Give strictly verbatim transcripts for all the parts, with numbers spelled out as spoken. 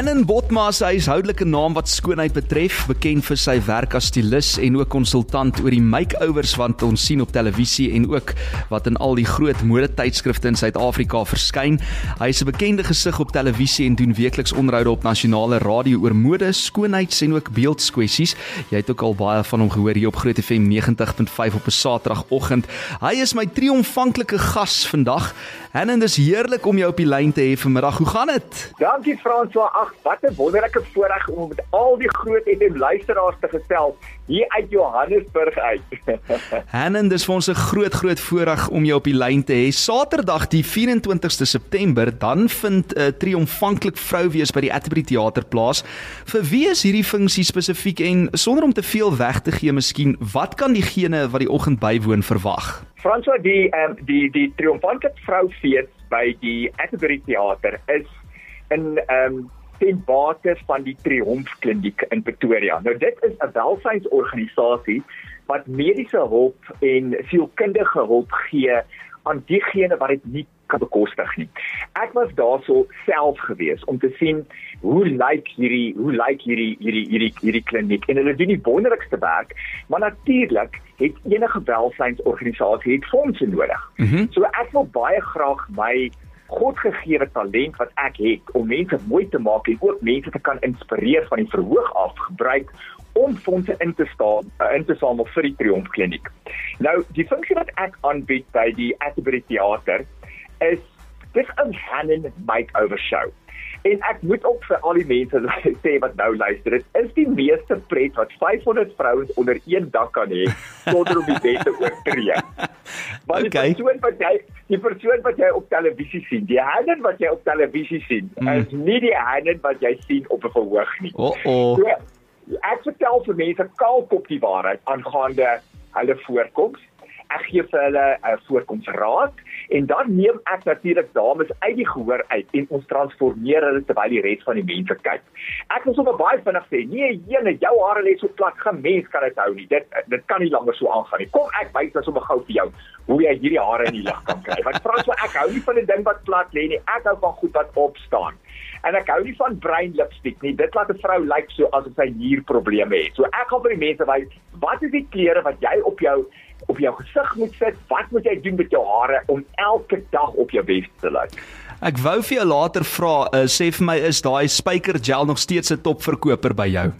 Hannen Botma is 'n huishoudelike naam wat skoonheid betref, bekend vir sy werk as stylis en ook konsultant oor die makeovers wat ons sien op televisie en ook wat in al die groot modetydskrifte in Suid-Afrika verskyn. Hy is 'n bekende gesig op televisie en doen weekliks onderhoude op nasionale radio oor mode, skoonheids en ook beeldskwessies. Jy het ook al baie van hom gehoor hier op Groot F M negentig punt vyf op 'n Saterdagoggend. Hy is my triomfanklike gas vandag. Hannen, dis heerlik om jou op die lyn te hê vanmiddag. Hoe gaan dit? Dankie François. Ag, wat 'n wonderlike voorreg om met al die groot F M luisteraars te gesels hier uit Johannesburg uit. Hannen, dis vir ons 'n groot groot voorreg om jou op die lyn te hê. Saterdag die vyf en twintigste September, dan vind 'n uh, triomfanklik vrouwees by die Atterbury Theater plaas. Vir wie is hierdie funksie spesifiek en sonder om te veel weg te gee miskien, wat kan diegene wat die oggend bywoon verwag? François, die um, die die triomfanklik vrouwees by die Atterbury Theater is in um, ten bate van die Triomf Kliniek in Pretoria. Nou dit is 'n welsynsorganisasie wat mediese hulp en sielkundige hulp gee aan diegene wat dit nie kan bekostig nie. Ek was daarso self gewees om te sien hoe lyk hierdie hoe lyk hierdie hierdie hierdie hierdie kliniek, en hulle doen die wonderlikste werk, maar natuurlik het enige welsynsorganisasie het fondse nodig. Mm-hmm. So ek wil baie graag my godgegewe talent wat ek het om mense mooi te maak en ook mense te kan inspireer van die verhoog af gebruik om fondse in te staan, uh, in te samel vir die Triomf Kliniek. Nou, die funksie wat ek aanbied by die Atterbury Theater is dis 'n Hannen makeover show. En ek moet ook vir al die mense sê wat nou luister, dit is die meeste pret wat vyfhonderd vrouens onder een dak kan hê sonder om die bed te oortree. Want okay. die persoon wat jy die persoon wat jy op televisie sien, die Hannen wat jy op televisie sien, mm. is nie die Hannen wat jy sien op 'n verhoog nie. Oh oh. So, ek vertel vir mense kaalkop die waarheid aangaande hulle voorkoms. Ek gee vir hulle 'n uh, voorkomsraad en dan neem ek natuurlik dames uit die gehoor uit en ons transformeer hulle terwyl die res van die mense kyk. Ek wil sommer baie vinnig sê, nee, jene, jou hare lê so plat, geen mens kan dit hou nie. Dit dit kan nie langer so aangaan nie. Kom ek wys dan sommer gou vir jou hoe jy hierdie hare in die lig kan kry. Want François, ek hou nie van 'n ding wat plat lê nie. Ek hou van goed wat opstaan. En ek hou nie van bruin lipstick nie. Dit laat 'n vrou lyk so asof sy nierprobleme het. So ek gaan vir die mense wys, wat is die klere wat jy op jou op jou gesig moet sit? Wat moet jy doen met jou hare om elke dag op jou bes te lyk? Ek wou vir jou later vra, uh, sê vir my, is daai spyker gel nog steeds 'n topverkoper by jou?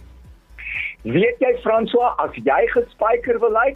Weet jy François, as jy gespyker wil lyk,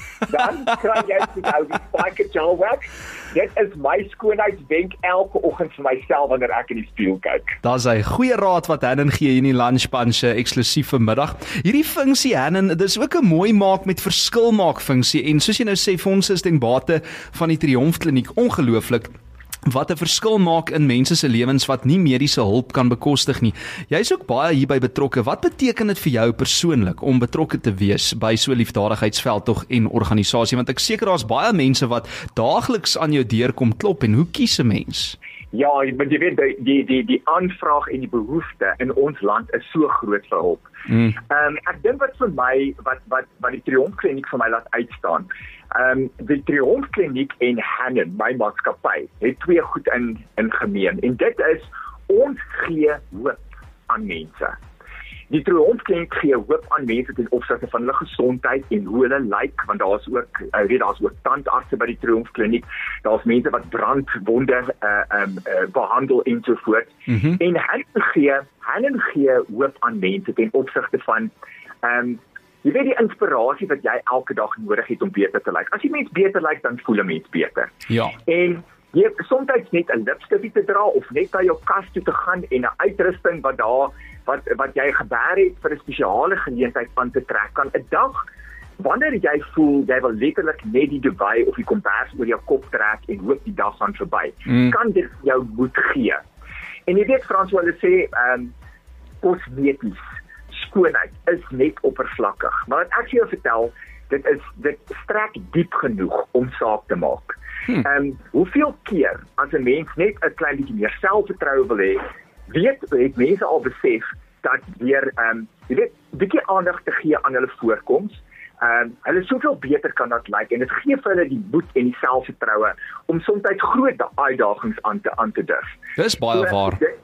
dan kry jy nou die spyker gel wax. Dit is my skoonheidswenk elke oggend vir myself wanneer ek in die spieël kyk. Daar's 'n goeie raad wat Hannen gee in die lunch punch eksklusief vanmiddag. Hierdie funksie Hannen, dis ook 'n mooi maak met verskil maak funksie en soos jy nou sê, vir ons is ten bate van die Triomf Kliniek ongelooflik wat 'n verskil maak in mense se lewens wat nie mediese hulp kan bekostig nie. Jy's ook baie hierby betrokke. Wat beteken dit vir jou persoonlik om betrokke te wees by so 'n liefdadigheidsveldtog en organisasie? Want ek seker daar's baie mense wat daagliks aan jou deur kom klop, en hoe kies 'n mens? Ja, maar jy weet die die die die aanvraag en die behoefte in ons land is so groot vir hulp. Mm. Um, ek dink wat vir my wat wat wat die Triomf Kliniek vir my laat uitstaan. Um, die Triomf Kliniek en Hannen, my maatskappy, het twee goed in in gemeen, en dit is ons gee hoop aan mense. Die Triomf Kliniek gee hoop aan mense ten opsigte van hulle gesondheid en hoe hulle lyk, want daar's ook uh, weet daar's ook tandartse by die Triomf Kliniek. Daar's mense wat brandwonde uh, um, uh, behandel en so voort. Mm-hmm. En Hannen gee Hannen gee hoop aan mense ten opsigte van um, jy weet die inspirasie wat jy elke dag nodig het om beter te lyk. As jy mens beter lyk, dan voel 'n mens beter. Ja. En jy het soms net 'n lipstifie te dra of net na jou kas toe te gaan en 'n uitrusting wat daar wat wat jy gebeer het vir 'n spesiale geleentheid aan te trek, kan 'n dag wanneer jy voel jy wil letterlik net die dubai of die kombers oor jou kop trek en hoop die dag gaan verby, mm. kan dit jou moed gee. En jy weet François, hulle sê ehm um, kosmeties skoonheid is net oppervlakkig. Maar wat ek vir jou vertel, dit is dit strek diep genoeg om saak te maak. Hmm. Um, hoeveel keer as 'n mens net 'n klein bietjie meer selfvertroue wil hê, weet het mense al besef dat deur ehm um, jy weet bietjie aandag te gee aan hulle voorkoms, ehm um, hulle soveel beter kan dat lyk, en dit gee vir hulle die moed en die selfvertroue om soms groot uitdagings aan te aan te durf. Dis baie so, waar. Dit,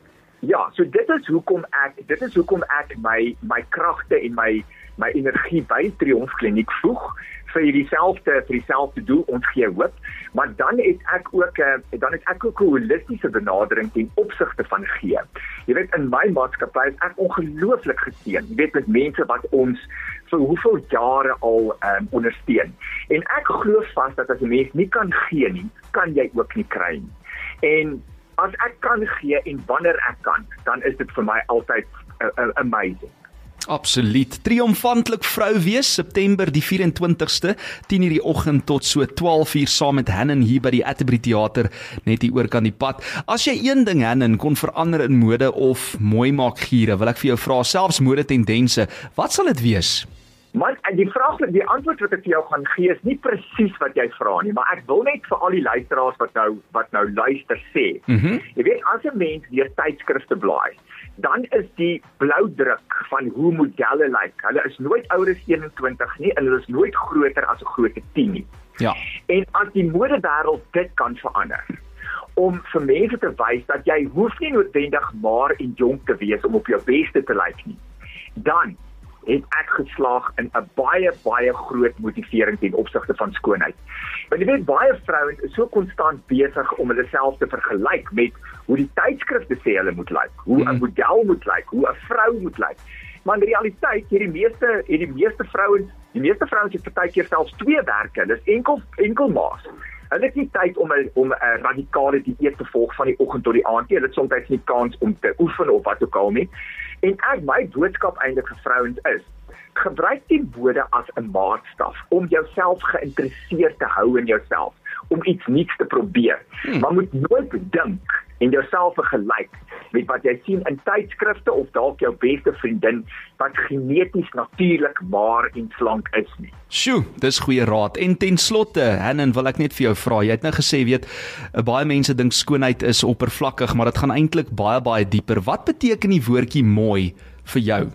Ja, so dit is hoekom ek dit is hoekom ek my my kragte en my my energie by Triomfkliniek voeg vir dieselfde vir dieselfde doel, ons gee hoop, maar dan het ek ook uh, dan het ek ook 'n holistiese benadering ten opsigte van gee. Jy weet, in my maatskappy is ek ongelooflik geseën. Jy weet, met mense wat ons vir hoeveel jare al um, ondersteun. En ek glo vas dat as 'n mens nie kan gee nie, kan jy ook nie kry nie. En as ek kan gee en wanneer ek kan, dan is dit vir my altyd uh, uh, amazing. Absoluut. Triomfantlik vrou wees, September die vyf en twintigste, tien uur die oggend tot so twaalf uur saam met Hannon hier by die Atterbury Theater, net hier oor kan die pad. As jy een ding, Hannon, kon verander in mode of mooi maak giere, wil ek vir jou vra, selfs mode tendense, wat sal dit wees? Man, die vraag, die antwoord wat ek vir jou gaan gee is nie presies wat jy vra nie, maar ek wil net vir al die luisteraars wat nou wat nou luister sê. Mm-hmm. Jy weet, as 'n mens deur tydskrifte blaai, dan is die bloudruk van hoe modelle lyk. Hulle is nooit ouer as eenentwintig nie en hulle is nooit groter as 'n grootte tien nie. Ja. En as die modewêreld dit kan verander, om vir mense te wys dat jy hoef nie noodwendig maar en jonk te wees om op jou beste te lyk nie, dan het ek geslaag in 'n baie, baie groot motivering ten opsigte van skoonheid. Want jy weet, baie vrouens is so konstant besig om hulle self te vergelyk met hoe die tydskrifte sê hulle moet lyk, hoe 'n model moet lyk, hoe 'n vrou moet lyk. Maar in realiteit, hier die meeste, hier die meeste vrouens, die meeste vrouens het partykeer selfs twee werke, hulle is enkel, enkel maas. Hulle het nie tyd om 'n om 'n radikale dieet te volg van die oggend tot die aand nie. Hulle het soms nie kans om te oefen of wat ook al nie. En ek my boodskap eintlik vir vrouens is: gebruik die mode as 'n maatstaf om jouself geïnteresseerd te hou in jouself, om iets nuuts te probeer. Hmm. Maar moet nooit dink en jouself vergelyk met wat jy sien in tydskrifte of dalk jou beste vriendin wat geneties natuurlik maar en slank is nie. Sjoe, dis goeie raad. En ten slotte, Hannon, wil ek net vir jou vra. Jy het nou gesê, weet, baie mense dink skoonheid is oppervlakkig, maar dit gaan eintlik baie baie dieper. Wat beteken die woordjie mooi vir jou?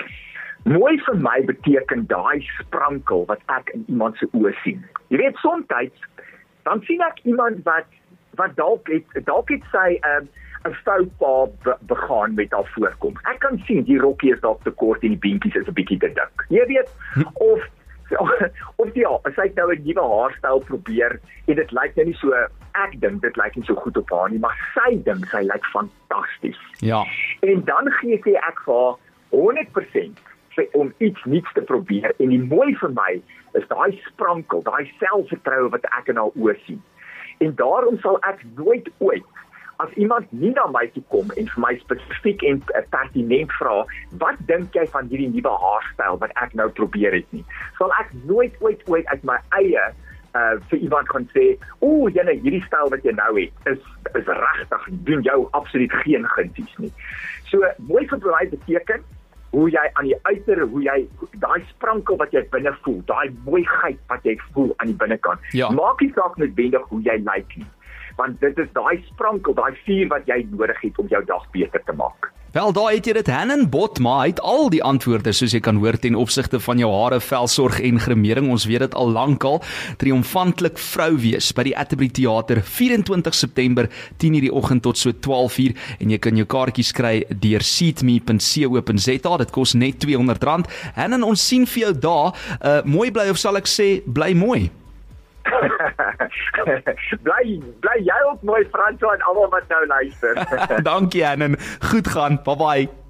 Mooi vir my beteken daai sprankel wat ek in iemand se oë sien. Jy weet, soms dan sien ek iemand wat wat dalk het dalk het sy 'n um, 'n foutpa be, begaan met haar voorkoms. Ek kan sien die rokkie is dalk te kort en die beentjies is 'n bietjie te dik. Jy weet, of of ja, sy het nou 'n nuwe haarstyl probeer en dit lyk nou nie so, ek dink dit lyk nie so goed op haar nie, maar sy dink sy lyk fantasties. Ja. En dan gee sy ek vir haar honderd persent om iets nuuts te probeer, en die mooi vir my is daai sprankel, daai selfvertroue wat ek in haar oë sien. En daarom sal ek nooit ooit, as iemand nie na my toe kom en vir my spesifiek en pertinent vra, wat dink jy van hierdie nuwe haarstyl wat ek nou probeer het nie, sal ek nooit ooit ooit uit my eie uh, vir iemand gaan sê, o, jyne, hierdie styl wat jy nou het, is, is regtig, doen jou absoluut geen gunsies nie. So, mooi vir my beteken, hoe jy aan die uiter, hoe jy, daai sprankel wat jy binne voel, daai mooiheid wat jy voel aan die binnekant, ja. Maak nie saak noodwendig hoe jy lyk nie, want dit is daai sprankel, daai vuur wat jy nodig het om jou dag beter te maak. Wel, daar het jy dit, Hannon Botma, hy het al die antwoorde, soos jy kan hoor, ten opsigte van jou hare, velsorg en gremering. Ons weet dit al lankal. Triomfantlik vrou wees by die Atterbury Theater, vyf en twintig September, tien uur die oggend tot so twaalf uur, en jy kan jou kaartjies kry deur seatme punt co punt za. Dit kos net tweehonderd rand. Hannon, ons sien vir jou daar. Uh, mooi bly, of sal ek sê, bly mooi. bly, bly jy ook mooi, Frans, en almal wat nou luister. Dankie, Hannon. Goed gaan. Bye bye.